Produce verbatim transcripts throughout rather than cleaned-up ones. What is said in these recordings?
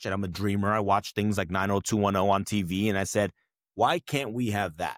and I'm a dreamer. I watch things like nine oh two one oh on T V, and I said, why can't we have that?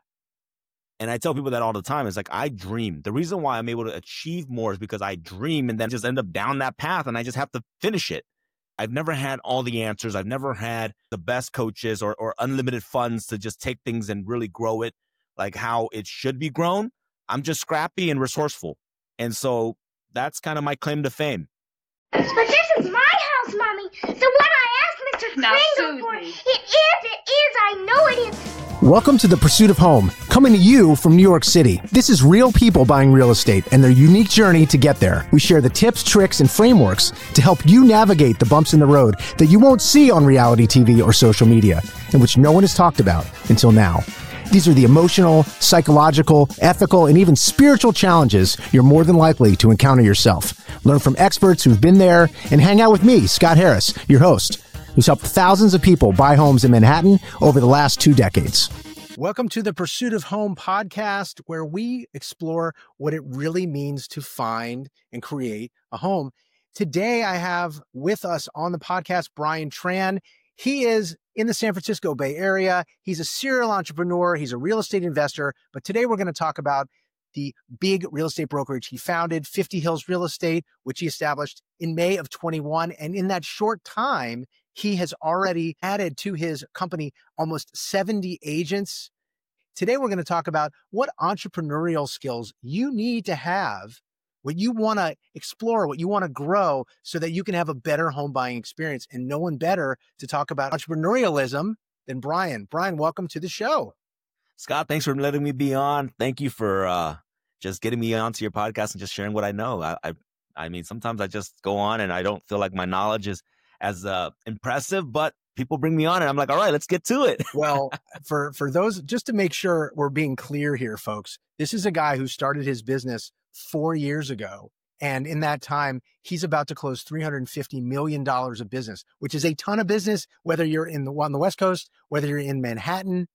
And I tell people that all the time. It's like, I dream. The reason why I'm able to achieve more is because I dream and then just end up down that path, and I just have to finish it. I've never had all the answers. I've never had the best coaches or, or unlimited funds to just take things and really grow it like how it should be grown. I'm just scrappy and resourceful. And so that's kind of my claim to fame. But this is my house, Mommy. So what I asked Mister Now, Kringle for, it Susie. is, it is, I know it is. Welcome to The Pursuit of Home, coming to you from New York City. This is real people buying real estate and their unique journey to get there. We share the tips, tricks, and frameworks to help you navigate the bumps in the road that you won't see on reality T V or social media, and which no one has talked about until now. These are the emotional, psychological, ethical, and even spiritual challenges you're more than likely to encounter yourself. Learn from experts who've been there and hang out with me, Scott Harris, your host, who's helped thousands of people buy homes in Manhattan over the last two decades. Welcome to the Pursuit of Home podcast, where we explore what it really means to find and create a home. Today, I have with us on the podcast, Brian Tran. He is in the San Francisco Bay Area. He's a serial entrepreneur. He's a real estate investor. But today we're going to talk about the big real estate brokerage he founded, fifty Hills Real Estate, which he established in May of twenty-one. And in that short time, he has already added to his company almost seventy agents. Today, we're going to talk about what entrepreneurial skills you need to have, what you want to explore, what you want to grow so that you can have a better home buying experience. And no one better to talk about entrepreneurialism than Brian. Brian, welcome to the show. Scott, thanks for letting me be on. Thank you for uh, just getting me onto your podcast and just sharing what I know. I, I, I mean, sometimes I just go on and I don't feel like my knowledge is as uh, impressive, but people bring me on and I'm like, all right, let's get to it. Well, for, for those, just to make sure we're being clear here, folks, this is a guy who started his business four years ago. And in that time, he's about to close three hundred fifty million dollars of business, which is a ton of business, whether you're in the, on the West Coast, whether you're in Manhattan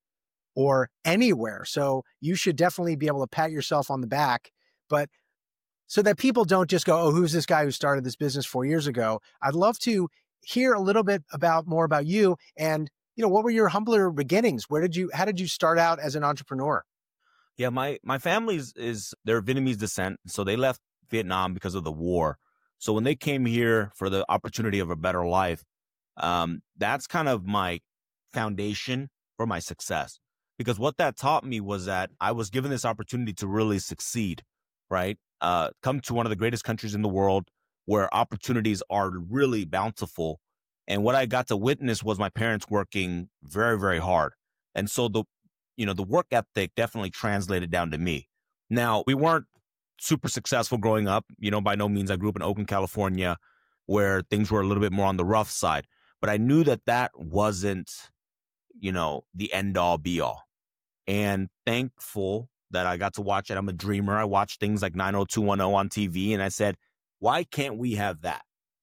or anywhere. So you should definitely be able to pat yourself on the back. But so that people don't just go, oh, who's this guy who started this business four years ago? I'd love to hear a little bit about more about you and, you know, what were your humbler beginnings? Where did you, how did you start out as an entrepreneur? Yeah, my, my family is, is they're Vietnamese descent. So they left Vietnam because of the war. So when they came here for the opportunity of a better life, um, that's kind of my foundation for my success. Because what that taught me was that I was given this opportunity to really succeed, right? Uh, come to one of the greatest countries in the world where opportunities are really bountiful. And what I got to witness was my parents working very, very hard. And so the, you know, the work ethic definitely translated down to me. Now, we weren't super successful growing up. You know, by no means. I grew up in Oakland, California, where things were a little bit more on the rough side. But I knew that that wasn't, you know, the end all be all. And thankful that I got to watch it. I'm a dreamer. I watched things like nine oh two one oh on T V, and I said, why can't we have that?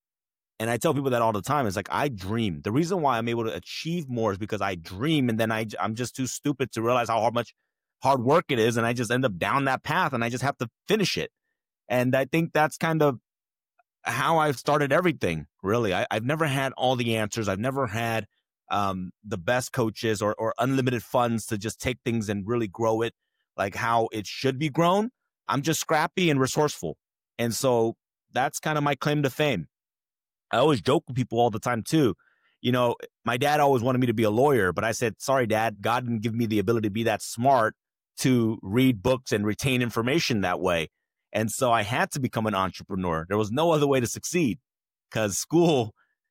And I tell people that all the time. It's like, I dream. The reason why I'm able to achieve more is because I dream, and then I, I'm just too stupid to realize how much hard work it is, and I just end up down that path, and I just have to finish it. And I think that's kind of how I've started everything, really. I, I've never had all the answers. I've never had um, the best coaches or, or unlimited funds to just take things and really grow it like how it should be grown. I'm just scrappy and resourceful. And so that's kind of my claim to fame. I always joke with people all the time, too. You know, my dad always wanted me to be a lawyer, but I said, sorry, Dad, God didn't give me the ability to be that smart to read books and retain information that way. And so I had to become an entrepreneur. There was no other way to succeed because school,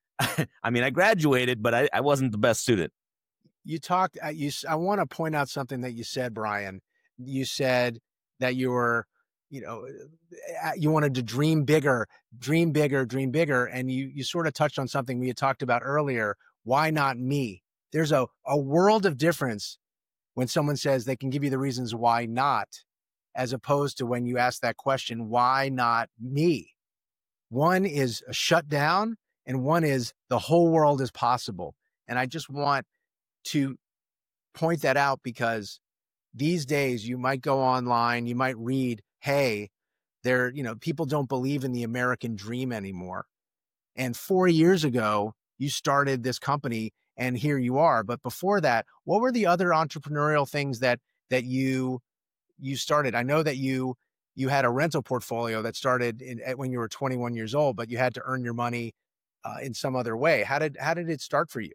I mean, I graduated, but I, I wasn't the best student. You talked, uh, you, I want to point out something that you said, Brian. You said that you were, you know, you wanted to dream bigger, dream bigger, dream bigger. And you, you sort of touched on something we had talked about earlier. Why not me? There's a, a world of difference when someone says they can give you the reasons why not, as opposed to when you ask that question, why not me? One is a shutdown and one is the whole world is possible. And I just want to point that out because these days you might go online, you might read, hey, there, you know, people don't believe in the American dream anymore. And four years ago, you started this company and here you are. But before that, what were the other entrepreneurial things that that you you started? I know that you you had a rental portfolio that started in, at, when you were twenty-one years old, but you had to earn your money uh, in some other way. How did how did it start for you?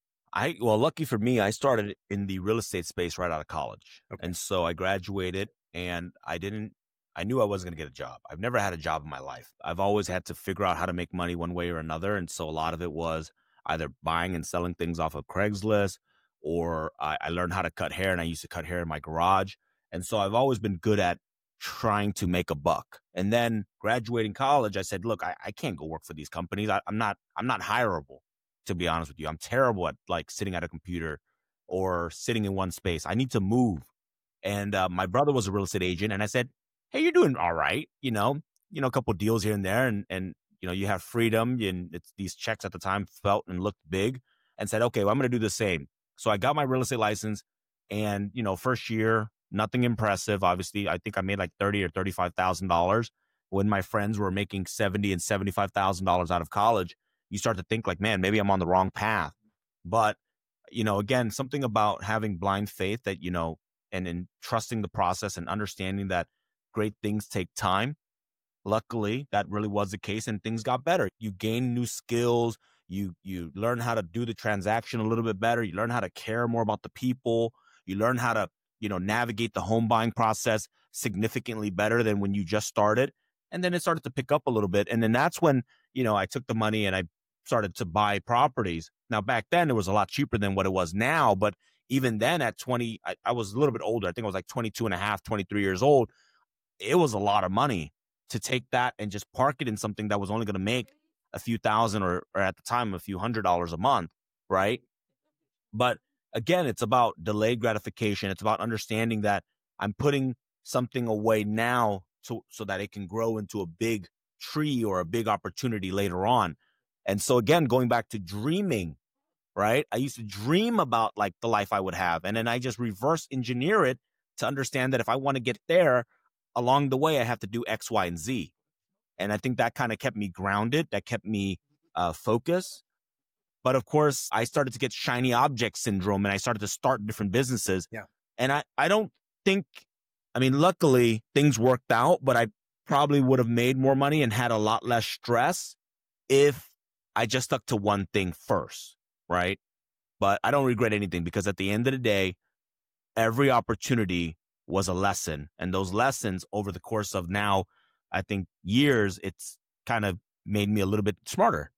I well, lucky for me, I started in the real estate space right out of college, Okay. and so I graduated, and I didn't. I knew I wasn't going to get a job. I've never had a job in my life. I've always had to figure out how to make money one way or another, and so a lot of it was either buying and selling things off of Craigslist, or I, I learned how to cut hair, and I used to cut hair in my garage, and so I've always been good at trying to make a buck. And then graduating college, I said, look, I, I can't go work for these companies. I, I'm not. I'm not hireable. To be honest with you, I'm terrible at like sitting at a computer or sitting in one space. I need to move. And uh, my brother was a real estate agent, and I said, "Hey, you're doing all right, you know, you know, a couple of deals here and there, and and you know, you have freedom." And it's these checks at the time felt and looked big, and said, "Okay, well, I'm going to do the same." So I got my real estate license, and you know, first year, nothing impressive. Obviously, I think I made like thirty or thirty-five thousand dollars when my friends were making seventy and seventy-five thousand dollars out of college. You start to think like, man, maybe I'm on the wrong path. But, you know, again, something about having blind faith that, you know, and in trusting the process and understanding that great things take time. Luckily, that really was the case, and things got better. You gain new skills. You, you learn how to do the transaction a little bit better. You learn how to care more about the people. You learn how to, you know, navigate the home buying process significantly better than when you just started. And then it started to pick up a little bit. And then that's when, you know, I took the money and I started to buy properties. Now, back then, it was a lot cheaper than what it was now. But even then at twenty, I, I was a little bit older. I think I was like twenty-two and a half, twenty-three years old. It was a lot of money to take that and just park it in something that was only going to make a few thousand or, or at the time, a few hundred dollars a month. Right. But again, it's about delayed gratification. It's about understanding that I'm putting something away now so, so that it can grow into a big tree or a big opportunity later on. And so again, going back to dreaming, right? I used to dream about like the life I would have. And then I just reverse engineer it to understand that if I want to get there along the way, I have to do X, Y, and Z. And I think that kind of kept me grounded. That kept me uh, focused. But of course, I started to get shiny object syndrome, and I started to start different businesses. Yeah. And I, I don't think, I mean, luckily things worked out, but I probably would have made more money and had a lot less stress if I just stuck to one thing first, right? But I don't regret anything, because at the end of the day, every opportunity was a lesson. And those lessons over the course of now, I think years, it's kind of made me a little bit smarter.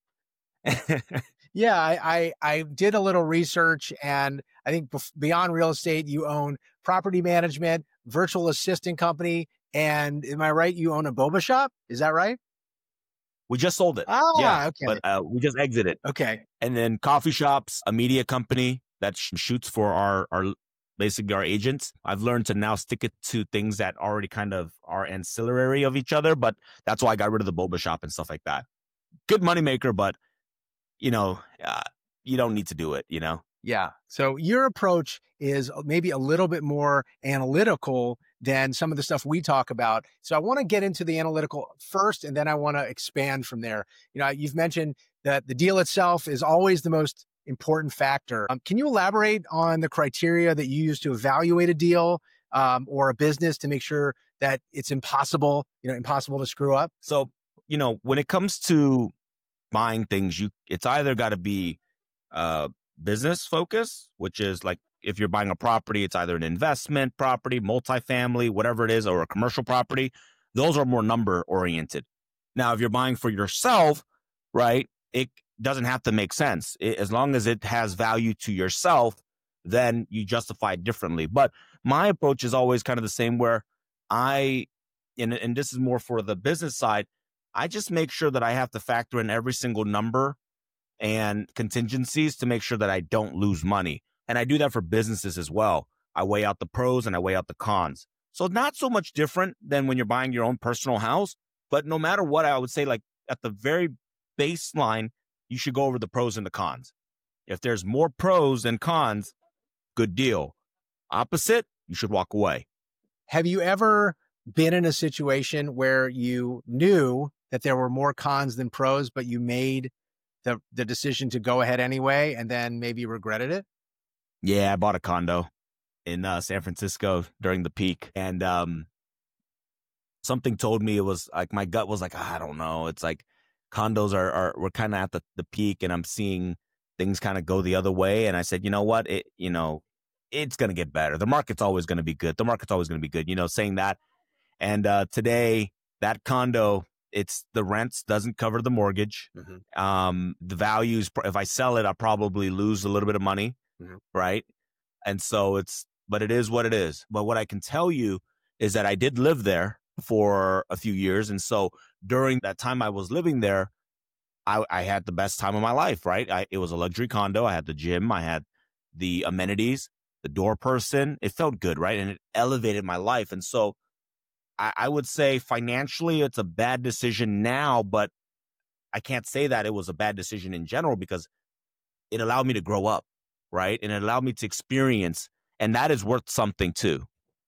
Yeah, I, I I did a little research, and I think bef- beyond real estate, you own property management, virtual assistant company, and am I right? You own a boba shop? Is that right? We just sold it. Ah, yeah, okay. But uh, we just exited. Okay. And then coffee shops, a media company that sh- shoots for our, our basically our agents. I've learned to now stick it to things that already kind of are ancillary of each other, but that's why I got rid of the boba shop and stuff like that. Good moneymaker, but you know, uh, you don't need to do it, you know? Yeah. So your approach is maybe a little bit more analytical than some of the stuff we talk about. So I want to get into the analytical first, and then I want to expand from there. You know, you've mentioned that the deal itself is always the most important factor. Um, can you elaborate on the criteria that you use to evaluate a deal um, or a business to make sure that it's impossible, you know, impossible to screw up? So, you know, when it comes to buying things, you it's either got to be uh, business focus, which is like if you're buying a property, it's either an investment property, multifamily, whatever it is, or a commercial property. Those are more number oriented. Now, if you're buying for yourself, right, it doesn't have to make sense. It, as long as it has value to yourself, then you justify it differently. But my approach is always kind of the same, where I, and, and this is more for the business side, I just make sure that I have to factor in every single number and contingencies to make sure that I don't lose money. And I do that for businesses as well. I weigh out the pros and I weigh out the cons. So not so much different than when you're buying your own personal house. But no matter what, I would say, like at the very baseline, you should go over the pros and the cons. If there's more pros than cons, good deal. Opposite, you should walk away. Have you ever been in a situation where you knew that there were more cons than pros, but you made the the decision to go ahead anyway, and then maybe regretted it? Yeah, I bought a condo in uh, San Francisco during the peak, and um, something told me it was like my gut was like, I don't know. It's like condos are are we're kind of at the the peak, and I'm seeing things kind of go the other way. And I said, you know what, it you know, it's gonna get better. The market's always gonna be good. The market's always gonna be good. You know, saying that. And uh, today, that condo, it's the rents doesn't cover the mortgage. Mm-hmm. Um, the values, if I sell it, I'll probably lose a little bit of money, mm-hmm. right? And so it's, but it is what it is. But what I can tell you is that I did live there for a few years. And so during that time I was living there, I, I had the best time of my life, right? I, it was a luxury condo. I had the gym. I had the amenities, the door person. It felt good, right? And it elevated my life. And so I would say financially, it's a bad decision now, but I can't say that it was a bad decision in general because it allowed me to grow up, right? And it allowed me to experience, and that is worth something too.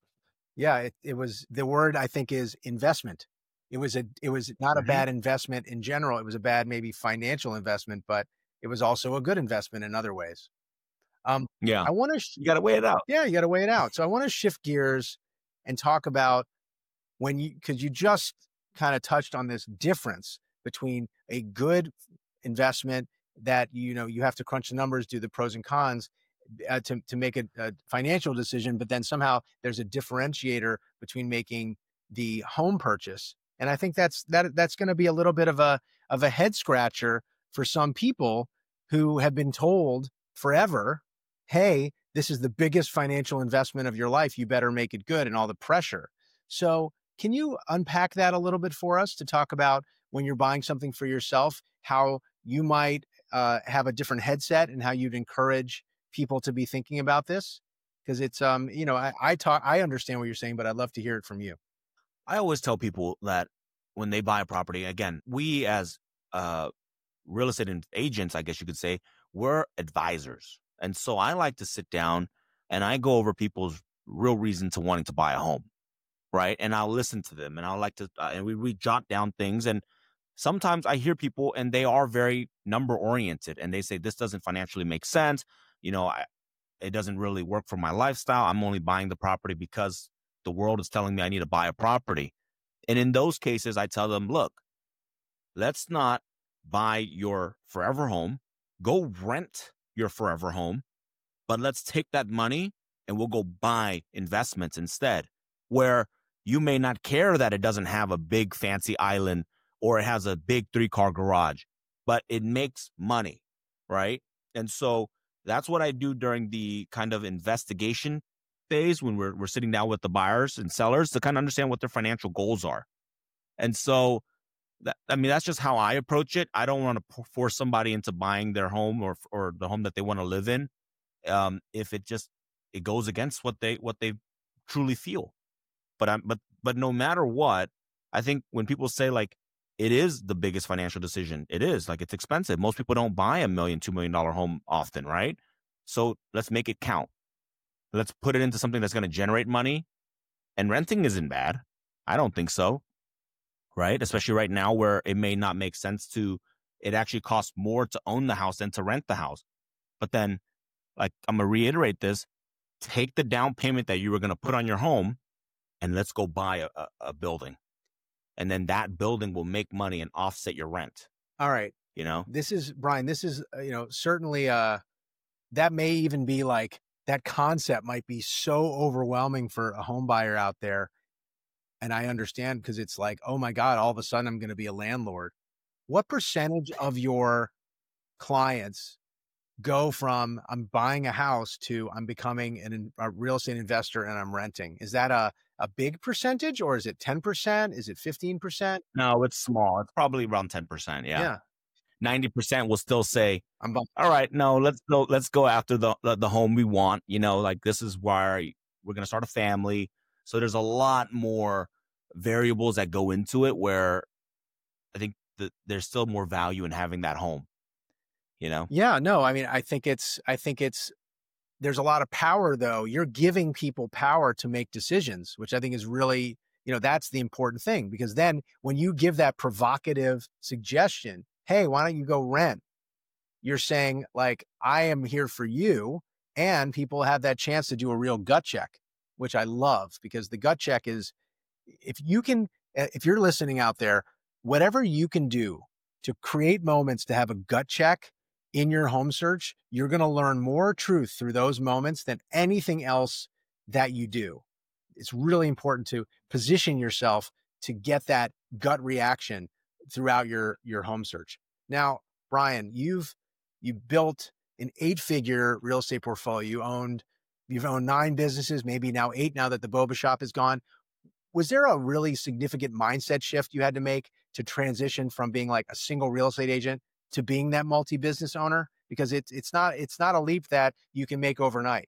Yeah, it, it was, the word I think is investment. It was a, it was not Mm-hmm. a bad investment in general. It was a bad, maybe financial investment, but it was also a good investment in other ways. Um, Yeah. I want to, sh- You got to weigh it out. yeah, you got to weigh it out. So I want to shift gears and talk about when you, because you just kind of touched on this difference between a good investment that, you know, you have to crunch the numbers, do the pros and cons uh, to, to make a, a financial decision, but then somehow there's a differentiator between making the home purchase. And I think that's, that that's going to be a little bit of a, of a head scratcher for some people who have been told forever, hey, this is the biggest financial investment of your life. You better make it good, and all the pressure. So can you unpack that a little bit for us to talk about when you're buying something for yourself, how you might uh, have a different headset and how you'd encourage people to be thinking about this? Because it's, um, you know, I, I talk, I understand what you're saying, but I'd love to hear it from you. I always tell people that when they buy a property, again, we as uh, real estate agents, I guess you could say, we're advisors. And so I like to sit down and I go over people's real reason to wanting to buy a home. Right. And I'll listen to them and I'll like to, uh, and we, we jot down things. And sometimes I hear people and they are very number oriented and they say, this doesn't financially make sense. You know, I, it doesn't really work for my lifestyle. I'm only buying the property because the world is telling me I need to buy a property. And in those cases, I tell them, look, let's not buy your forever home. Go rent your forever home, but let's take that money and we'll go buy investments instead, where you may not care that it doesn't have a big fancy island or it has a big three car garage, but it makes money, right? And so that's what I do during the kind of investigation phase when we're we're sitting down with the buyers and sellers to kind of understand what their financial goals are. And so that, I mean, that's just how I approach it. I don't want to force somebody into buying their home or or the home that they want to live in um, if it just it goes against what they what they truly feel. But I'm, but, but no matter what, I think when people say like, it is the biggest financial decision, it is like, it's expensive. Most people don't buy a million, two million dollar home often. Right. So let's make it count. Let's put it into something that's going to generate money, and renting isn't bad. I don't think so. Right. Especially right now where it may not make sense to, it actually costs more to own the house than to rent the house. But then like, I'm going to reiterate this, take the down payment that you were going to put on your home and let's go buy a, a, a building. And then that building will make money and offset your rent. All right. You know, this is Brian, this is, uh, you know, certainly, uh, that may even be like, that concept might be so overwhelming for a home buyer out there. And I understand because it's like, oh my God, all of a sudden I'm going to be a landlord. What percentage of your clients go from I'm buying a house to I'm becoming an, a real estate investor and I'm renting? Is that a, a big percentage, or is it ten percent? Is it fifteen percent? No, it's small. It's probably around ten percent. Yeah. Yeah. ninety percent will still say, I'm bu- all right, no, let's go, let's go after the, the, the home we want. You know, like this is why we're going to start a family. So there's a lot more variables that go into it where I think that there's still more value in having that home, you know? Yeah, no, I mean, I think it's, I think it's, there's a lot of power though. You're giving people power to make decisions, which I think is really, you know, that's the important thing, because then when you give that provocative suggestion, hey, why don't you go rent? you're saying like, I am here for you. And people have that chance to do a real gut check, which I love, because the gut check is, if you can, if you're listening out there, whatever you can do to create moments to have a gut check in your home search, you're going to learn more truth through those moments than anything else that you do. It's really important to position yourself to get that gut reaction throughout your, your home search. Now, Brian, you've, you built an eight-figure real estate portfolio. You owned, you've owned nine businesses, maybe now eight, now that the Boba Shop is gone. Was there a really significant mindset shift you had to make to transition from being like a single real estate agent to being that multi-business owner? Because it's it's not it's not a leap that you can make overnight.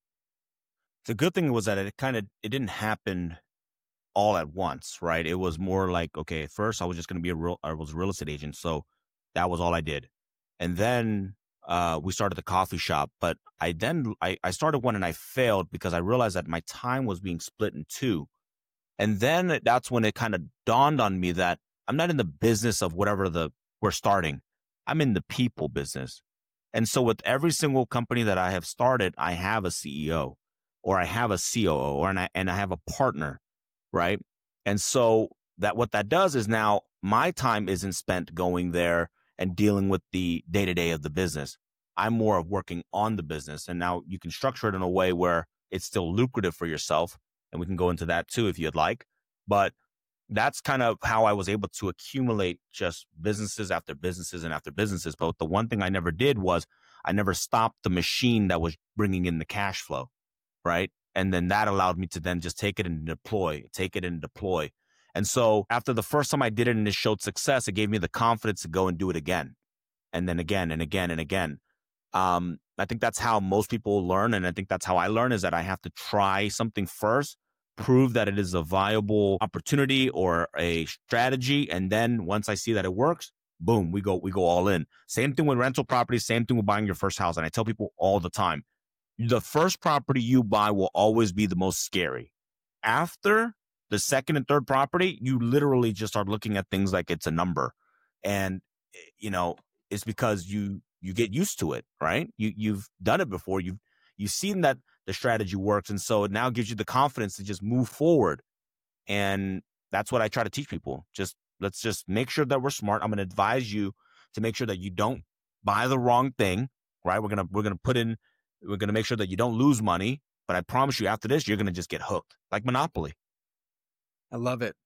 The good thing was that it kind of it didn't happen all at once, right? It was more like, okay, at first I was just going to be a real I was a real estate agent, so that was all I did, and then Uh, we started the coffee shop, but I then I, I started one and I failed because I realized that my time was being split in two. And then that's when it kind of dawned on me that I'm not in the business of whatever the we're starting. I'm in the people business. And so with every single company that I have started, I have a C E O or I have a C O O or and I, and I have a partner, right? And so that what that does is now my time isn't spent going there and dealing with the day-to-day of the business. I'm more of working on the business. And now you can structure it in a way where it's still lucrative for yourself. And we can go into that too, if you'd like. But that's kind of how I was able to accumulate just businesses after businesses and after businesses. But the one thing I never did was I never stopped the machine that was bringing in the cash flow, right? And then that allowed me to then just take it and deploy, take it and deploy. And so after the first time I did it and it showed success, it gave me the confidence to go and do it again. And then again and again and again. Um, I think that's how most people learn. And I think that's how I learn, is that I have to try something first, prove that it is a viable opportunity or a strategy. And then once I see that it works, boom, we go, we go all in. Same thing with rental properties, same thing with buying your first house. And I tell people all the time, the first property you buy will always be the most scary. After the second and third property, you literally just start looking at things like it's a number. And, you know, it's because you, you get used to it, right? You, you've done it before. You've, you've seen that the strategy works. And so it now gives you the confidence to just move forward. And that's what I try to teach people. Just, let's just make sure that we're smart. I'm going to advise you to make sure that you don't buy the wrong thing, right? We're going to, we're going to put in, we're going to make sure that you don't lose money. But I promise you, after this, you're going to just get hooked, like Monopoly. I love it.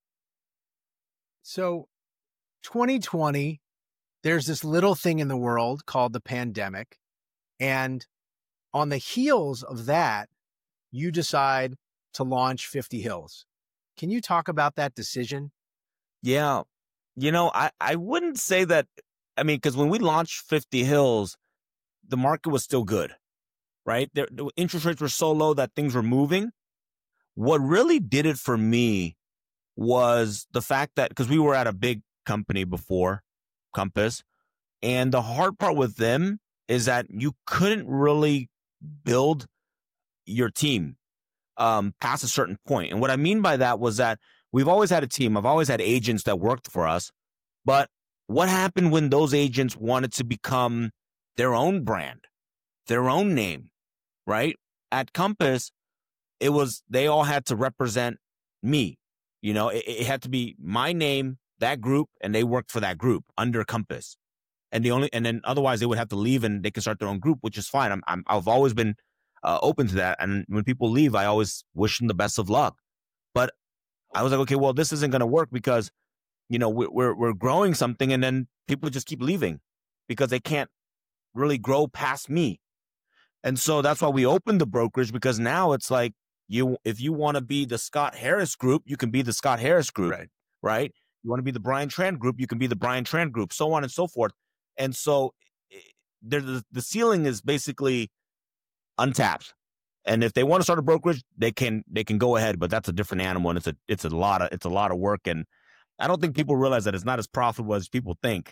So twenty twenty, there's this little thing in the world called the pandemic. And on the heels of that, you decide to launch fifty Hills. Can you talk about that decision? Yeah. You know, I, I wouldn't say that. I mean, because when we launched fifty Hills, the market was still good, right? There, the interest rates were so low that things were moving. What really did it for me was the fact that, because we were at a big company before, Compass, and the hard part with them is that you couldn't really build your team um, past a certain point. And what I mean by that was that we've always had a team. I've always had agents that worked for us. But what happened when those agents wanted to become their own brand, their own name, right? At Compass, it was, they all had to represent me. You know, it, it had to be my name, that group, and they worked for that group under Compass. And the only, and then otherwise they would have to leave and they can start their own group, which is fine. I'm, I'm I've always been uh, open to that. And when people leave, I always wish them the best of luck. But I was like, okay, well, this isn't going to work because, you know, we're, we're we're growing something, and then people just keep leaving because they can't really grow past me. And so that's why we opened the brokerage, because now it's like, you, if you want to be the Scott Harris Group, you can be the Scott Harris Group, right? right? You want to be the Brian Tran Group, you can be the Brian Tran Group, so on and so forth. And so there, the, the ceiling is basically untapped. And if they want to start a brokerage, they can they can go ahead, but that's a different animal, and it's a it's a lot of it's a lot of work. And I don't think people realize that it's not as profitable as people think.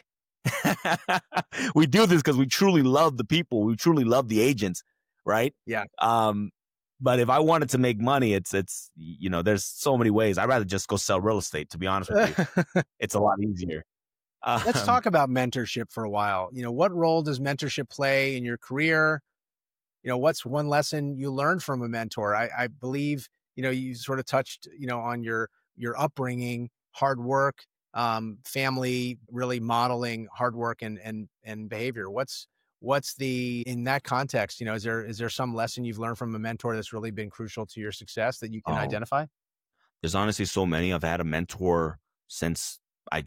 We do this because we truly love the people, we truly love the agents, right? Yeah. Um, but if I wanted to make money, it's it's you know, there's so many ways. I'd rather just go sell real estate, to be honest with you. It's a lot easier. Let's Um, talk about mentorship for a while. You know, what role does mentorship play in your career? You know, what's one lesson you learned from a mentor? I, I believe, you know, you sort of touched, you know, on your, your upbringing, hard work, um, family, really modeling hard work and, and, and behavior. What's, what's the, in that context, you know, is there, is there some lesson you've learned from a mentor that's really been crucial to your success that you can oh, identify? there's honestly so many. I've had a mentor since I,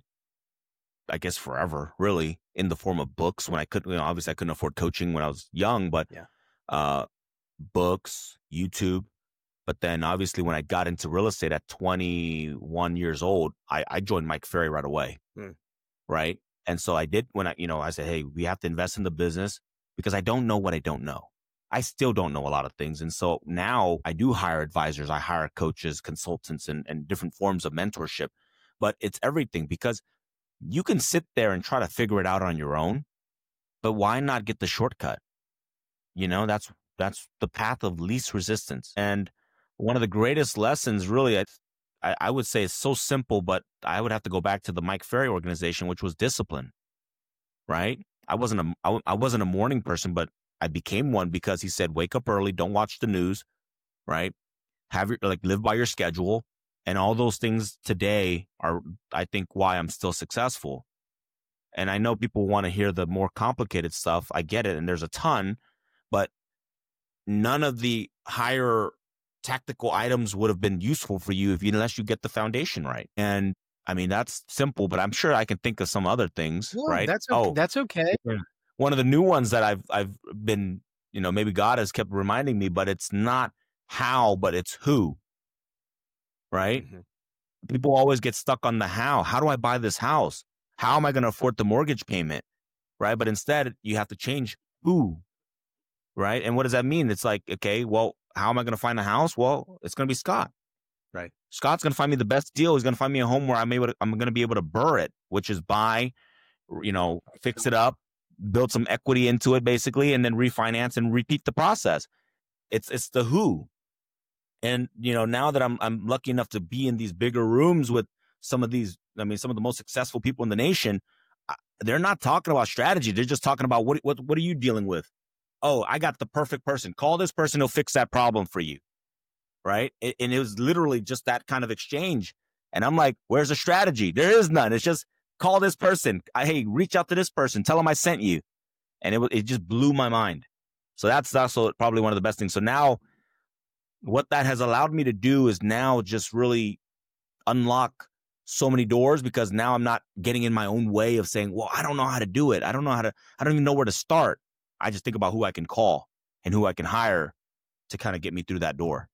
I guess forever, really, in the form of books. When I couldn't, you know, obviously I couldn't afford coaching when I was young, but Yeah. uh, books, YouTube. But then obviously when I got into real estate at twenty-one years old, I, I joined Mike Ferry right away. Mm. Right. And so I did when I, you know, I said, hey, we have to invest in the business because I don't know what I don't know. I still don't know a lot of things. And so now I do hire advisors. I hire coaches, consultants, and, and different forms of mentorship. But it's everything because you can sit there and try to figure it out on your own. But why not get the shortcut? You know, that's that's the path of least resistance. And one of the greatest lessons, really, I, I would say it's so simple, but I would have to go back to the Mike Ferry organization, which was discipline, right? I wasn't a, I, I wasn't a morning person, but I became one because he said, wake up early, don't watch the news, right? Have your, like, live by your schedule. And all those things today are, I think, why I'm still successful. And I know people want to hear the more complicated stuff. I get it. And there's a ton, but none of the higher tactical items would have been useful for you if you, unless you get the foundation right. And I mean, that's simple, but I'm sure I can think of some other things, No, right? that's okay. Oh, That's okay. one of the new ones that I've, I've been, you know, maybe God has kept reminding me, but it's not how, but it's who, right? Mm-hmm. People always get stuck on the how. How do I buy this house? How am I going to afford the mortgage payment? Right. But instead you have to change who, right? And what does that mean? It's like, okay, well, how am I going to find a house? Well, it's going to be Scott. Right. Scott's going to find me the best deal. He's going to find me a home where I'm able to, I'm going to be able to burr it, which is buy, you know, fix it up, build some equity into it basically, and then refinance and repeat the process. It's, it's the who. And, you know, now that I'm, I'm lucky enough to be in these bigger rooms with some of these, I mean, some of the most successful people in the nation, they're not talking about strategy. They're just talking about what, what, what are you dealing with? Oh, I got the perfect person. Call this person. He'll fix that problem for you. Right. And it was literally just that kind of exchange. And I'm like, where's the strategy? There is none. It's just call this person. I, hey, reach out to this person. Tell them I sent you. And it it just blew my mind. So that's also probably one of the best things. So now what that has allowed me to do is now just really unlock so many doors, because now I'm not getting in my own way of saying, well, I don't know how to do it. I don't know how to, I don't even know where to start. I just think about who I can call and who I can hire to kind of get me through that door.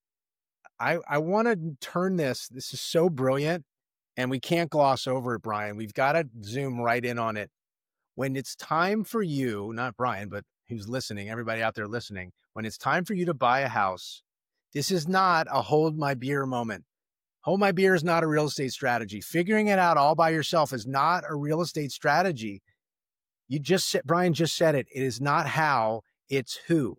I, I want to turn this. This is so brilliant, and we can't gloss over it, Brian. We've got to zoom right in on it. When it's time for you, not Brian, but who's listening, everybody out there listening, when it's time for you to buy a house, this is not a hold my beer moment. Hold my beer is not a real estate strategy. Figuring it out all by yourself is not a real estate strategy. You just said, Brian just said it. It is not how, it's who.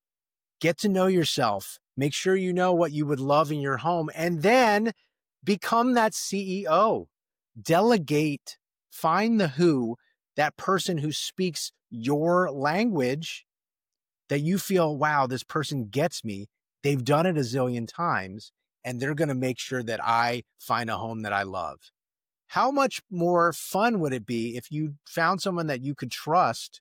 Get to know yourself. Make sure you know what you would love in your home, and then become that C E O. Delegate. Find the who, that person who speaks your language that you feel, wow, this person gets me. They've done it a zillion times, and they're going to make sure that I find a home that I love. How much more fun would it be if you found someone that you could trust,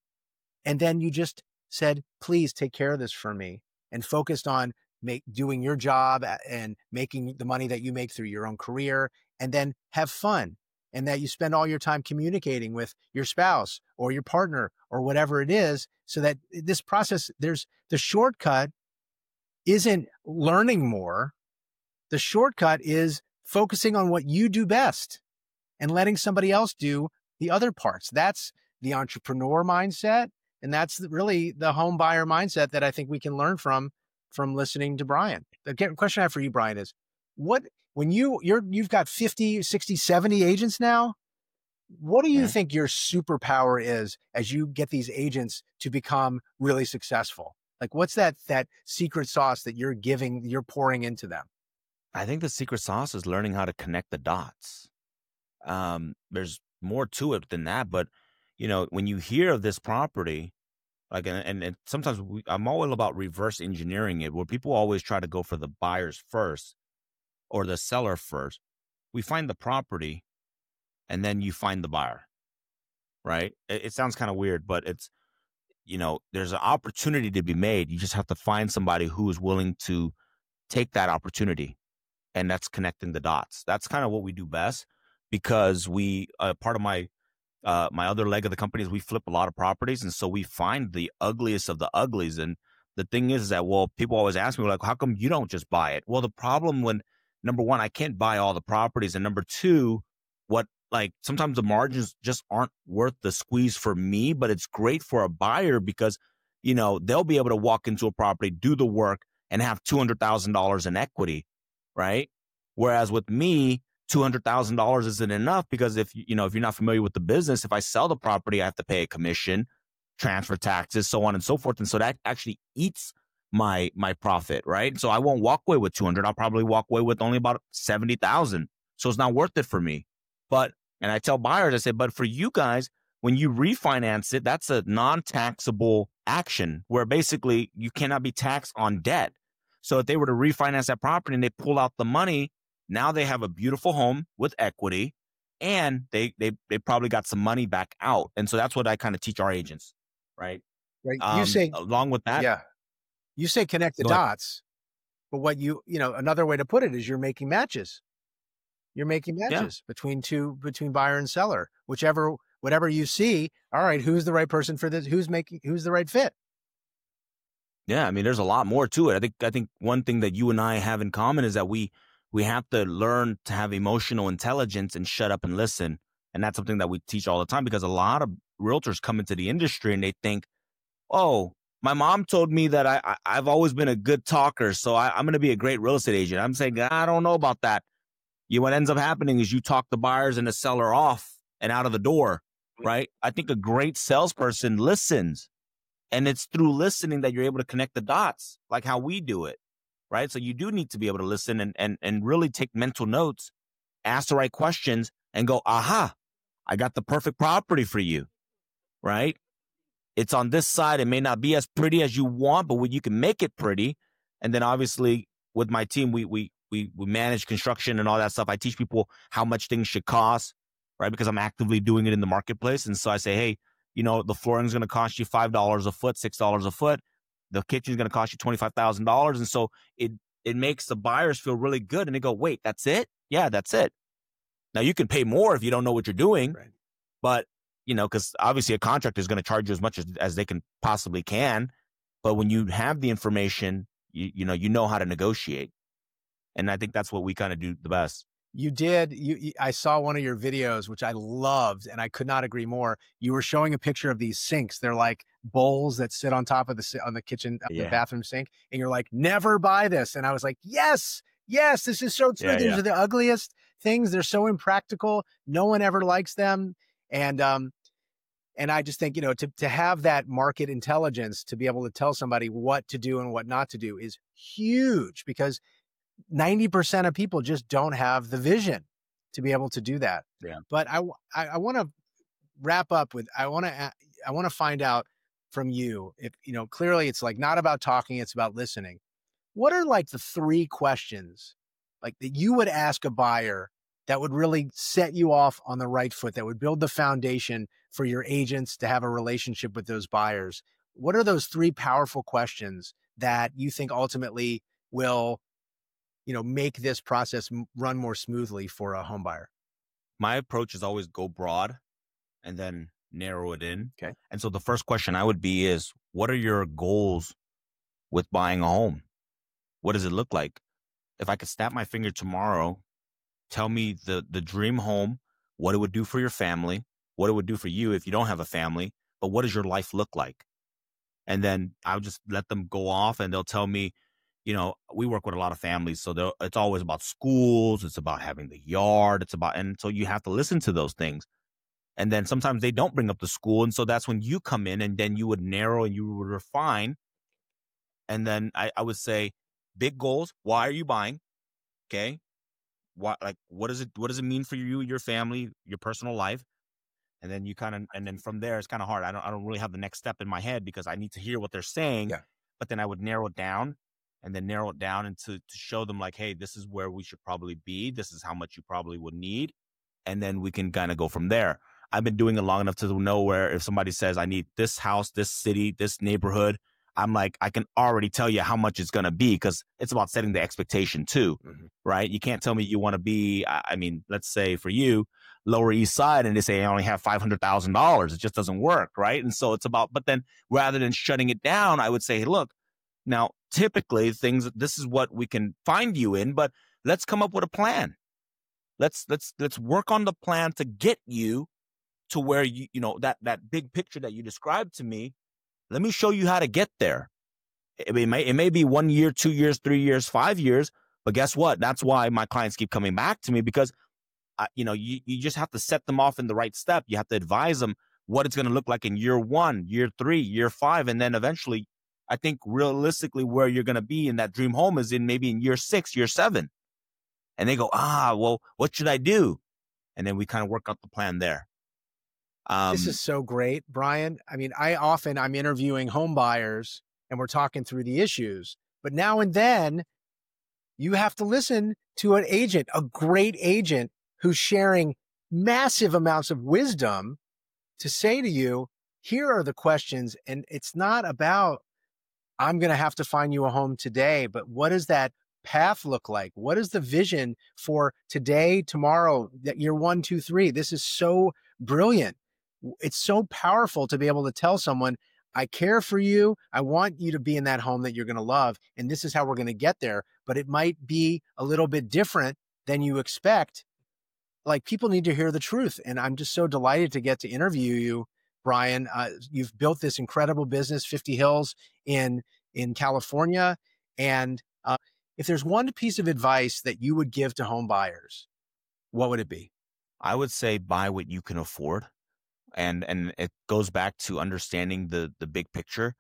and then you just said, please take care of this for me, and focused on make, doing your job and making the money that you make through your own career, and then have fun, and that you spend all your time communicating with your spouse or your partner or whatever it is, so that this process, there's the shortcut isn't learning more. The shortcut is focusing on what you do best and letting somebody else do the other parts. That's the entrepreneur mindset. And that's really the home buyer mindset that I think we can learn from, from listening to Brian. The question I have for you, Brian, is what, when you, you're, you've got fifty, sixty, seventy agents now, what do you yeah. think your superpower is as you get these agents to become really successful? Like, what's that, that secret sauce that you're giving, you're pouring into them? I think the secret sauce is learning how to connect the dots. Um, there's more to it than that. But, you know, when you hear of this property, like, and, and, and sometimes we, I'm all about reverse engineering it, where people always try to go for the buyers first or the seller first. We find the property and then you find the buyer, right? It, it sounds kind of weird, but it's, you know, there's an opportunity to be made. You just have to find somebody who is willing to take that opportunity. And that's connecting the dots. That's kind of what we do best, because we, uh, part of my, uh, my other leg of the company is we flip a lot of properties. And so we find the ugliest of the uglies. And the thing is, is that, well, people always ask me, like, how come you don't just buy it? Well, the problem when, number one, I can't buy all the properties. And number two, what, like, sometimes the margins just aren't worth the squeeze for me, but it's great for a buyer because, you know, they'll be able to walk into a property, do the work, and have two hundred thousand dollars in equity. Right. Whereas with me, two hundred thousand dollars isn't enough, because if you know, if you're not familiar with the business, if I sell the property, I have to pay a commission, transfer taxes, so on and so forth. And so that actually eats my, my profit. Right. So I won't walk away with two hundred. I'll probably walk away with only about seventy thousand. So it's not worth it for me. But, and I tell buyers, I say, but for you guys, when you refinance it, that's a non-taxable action where basically you cannot be taxed on debt. So if they were to refinance that property and they pull out the money, now they have a beautiful home with equity, and they they they probably got some money back out. And so that's what I kind of teach our agents, right? Right. Um, you say, along with that, yeah, you say connect the Go ahead. dots, but what you, you know, another way to put it is you're making matches. You're making matches Yeah. between two, between buyer and seller, whichever, whatever you see. All right, who's the right person for this? Who's making, who's the right fit? Yeah, I mean, there's a lot more to it. I think I think one thing that you and I have in common is that we we have to learn to have emotional intelligence and shut up and listen. And that's something that we teach all the time, because a lot of realtors come into the industry and they think, oh, my mom told me that I, I I've always been a good talker, so I, I'm going to be a great real estate agent. I'm saying, I don't know about that. You what ends up happening is you talk the buyers and the seller off and out of the door, right? I think a great salesperson listens. And it's through listening that you're able to connect the dots, like how we do it, right? So you do need to be able to listen and and and really take mental notes, ask the right questions, and go, aha, I got the perfect property for you, right? It's on this side. It may not be as pretty as you want, but you can make it pretty. And then obviously with my team, we we we we manage construction and all that stuff. I teach people how much things should cost, right? Because I'm actively doing it in the marketplace. And so I say, hey, you know, the flooring is going to cost you five dollars a foot, six dollars a foot. The kitchen is going to cost you twenty-five thousand dollars. And so it it makes the buyers feel really good. And they go, wait, that's it? Yeah, that's it. Now, you can pay more if you don't know what you're doing. Right. But, you know, because obviously a contractor is going to charge you as much as, as they can possibly can. But when you have the information, you, you know, you know how to negotiate. And I think that's what we kind of do the best. You did. You, you, I saw one of your videos, which I loved, and I could not agree more. You were showing a picture of these sinks. They're like bowls that sit on top of the on the kitchen, Yeah. the bathroom sink, and you're like, never buy this. And I was like, yes, yes, this is so true. Yeah, These yeah. are the ugliest things. They're so impractical. No one ever likes them. And um, and I just think, you know, to to have that market intelligence to be able to tell somebody what to do and what not to do is huge, because ninety percent of people just don't have the vision to be able to do that. Yeah. But I, I, I want to wrap up with, I want to, I want to find out from you if, you know, clearly it's like not about talking, it's about listening. What are like the three questions like that you would ask a buyer that would really set you off on the right foot, that would build the foundation for your agents to have a relationship with those buyers? What are those three powerful questions that you think ultimately will, you know, make this process run more smoothly for a home buyer? My approach is always go broad and then narrow it in. Okay. And so the first question I would be is, what are your goals with buying a home? What does it look like? If I could snap my finger tomorrow, tell me the, the dream home, what it would do for your family, what it would do for you if you don't have a family, but what does your life look like? And then I'll just let them go off and they'll tell me, you know, we work with a lot of families, so it's always about schools. It's about having the yard. It's about, and so you have to listen to those things. And then sometimes they don't bring up the school. And so that's when you come in and then you would narrow and you would refine. And then I, I would say, big goals. Why are you buying? Okay. What, like, what does it, what does it mean for you, your family, your personal life? And then you kind of, and then from there, it's kind of hard. I don't, I don't really have the next step in my head because I need to hear what they're saying. Yeah. But then I would narrow it down and then narrow it down and to, to show them like, hey, this is where we should probably be. This is how much you probably would need. And then we can kind of go from there. I've been doing it long enough to know where if somebody says, I need this house, this city, this neighborhood, I'm like, I can already tell you how much it's going to be because it's about setting the expectation too, mm-hmm. right? You can't tell me you want to be, I mean, let's say for you, Lower East Side, and they say I only have five hundred thousand dollars. It just doesn't work, right? And so it's about, but then rather than shutting it down, I would say, hey, look, now typically things, this is what we can find you in, but let's come up with a plan. Let's, let's, let's work on the plan to get you to where you, you know, that, that big picture that you described to me. Let me show you how to get there. It, it may, it may be one year, two years, three years, five years, but guess what? That's why my clients keep coming back to me because Uh, you know, you, you just have to set them off in the right step. You have to advise them what it's going to look like in year one, year three, year five. And then eventually, I think realistically where you're going to be in that dream home is in maybe in year six, year seven. And they go, ah, well, what should I do? And then we kind of work out the plan there. Um, this is so great, Brian. I mean, I often, I'm interviewing home buyers and we're talking through the issues, but now and then you have to listen to an agent, a great agent, who's sharing massive amounts of wisdom to say to you, here are the questions. And it's not about, I'm going to have to find you a home today, but what does that path look like? What is the vision for today, tomorrow, that year one, two, three? This is so brilliant. It's so powerful to be able to tell someone, I care for you. I want you to be in that home that you're going to love. And this is how we're going to get there. But it might be a little bit different than you expect. Like, people need to hear the truth. And I'm just so delighted to get to interview you, Brian. Uh, you've built this incredible business, fifty Hills in, in California. And uh, if there's one piece of advice that you would give to home buyers, what would it be? I would say buy what you can afford. And, and it goes back to understanding the, the big picture.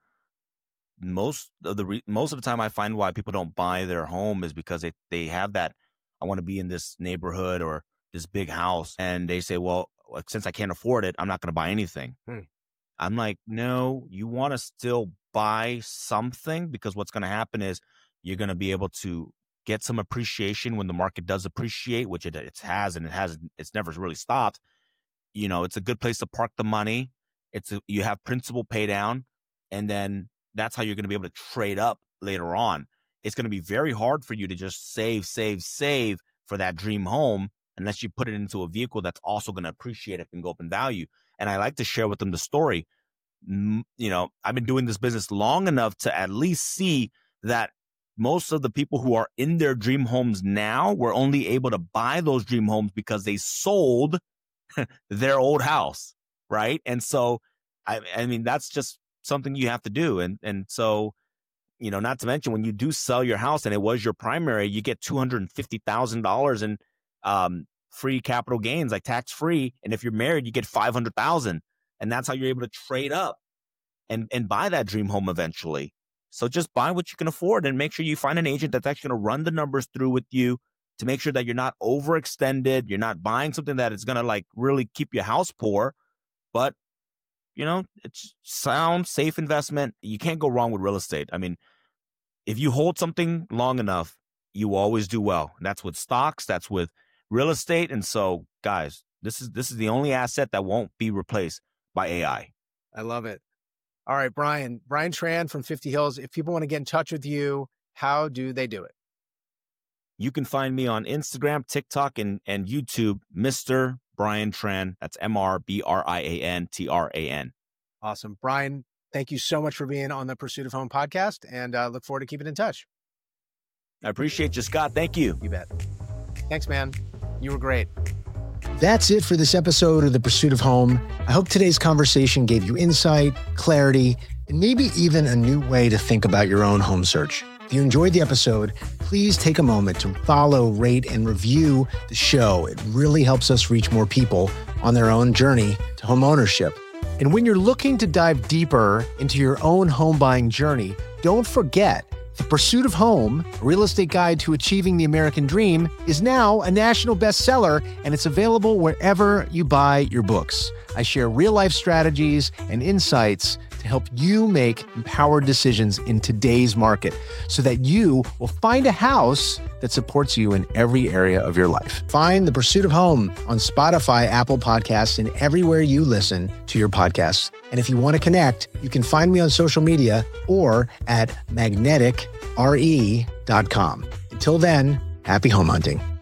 Most of the, re- most of the time I find why people don't buy their home is because they, they have that, I want to be in this neighborhood or this big house, and they say, well, since I can't afford it, I'm not going to buy anything. Hmm. I'm like, no, you want to still buy something because what's going to happen is you're going to be able to get some appreciation when the market does appreciate, which it, it has, and it has, it's never really stopped. You know, it's a good place to park the money. It's a, you have principal pay down, and then that's how you're going to be able to trade up later on. It's going to be very hard for you to just save, save, save for that dream home unless you put it into a vehicle that's also going to appreciate it and go up in value. And I like to share with them the story. You know, I've been doing this business long enough to at least see that most of the people who are in their dream homes now were only able to buy those dream homes because they sold their old house, right? And so, I, I mean, that's just something you have to do. And and so, you know, not to mention when you do sell your house and it was your primary, you get two hundred fifty thousand dollars in um, free capital gains, like tax free. And if you're married, you get five hundred thousand dollars. And that's how you're able to trade up and, and buy that dream home eventually. So just buy what you can afford and make sure you find an agent that's actually going to run the numbers through with you to make sure that you're not overextended. You're not buying something that is going to like really keep your house poor, but you know, it's sound, safe investment. You can't go wrong with real estate. I mean, if you hold something long enough, you always do well. And that's with stocks. That's with real estate. And so, guys, this is this is the only asset that won't be replaced by A I. I love it. All right, Brian. Brian Tran from fifty Hills. If people want to get in touch with you, how do they do it? You can find me on Instagram, TikTok, and, and YouTube, Mister Brian Tran. That's M R B R I A N T R A N. Awesome. Brian, thank you so much for being on the Pursuit of Home podcast, and uh, look forward to keeping in touch. I appreciate you, Scott. Thank you. You bet. Thanks, man. You were great. That's it for this episode of The Pursuit of Home. I hope today's conversation gave you insight, clarity, and maybe even a new way to think about your own home search. If you enjoyed the episode, please take a moment to follow, rate, and review the show. It really helps us reach more people on their own journey to home ownership. And when you're looking to dive deeper into your own home buying journey, don't forget The Pursuit of Home, A Real Estate Guide to Achieving the American Dream, is now a national bestseller, and it's available wherever you buy your books. I share real-life strategies and insights to help you make empowered decisions in today's market so that you will find a house that supports you in every area of your life. Find The Pursuit of Home on Spotify, Apple Podcasts, and everywhere you listen to your podcasts. And if you want to connect, you can find me on social media or at magnetic R E dot com. Until then, happy home hunting.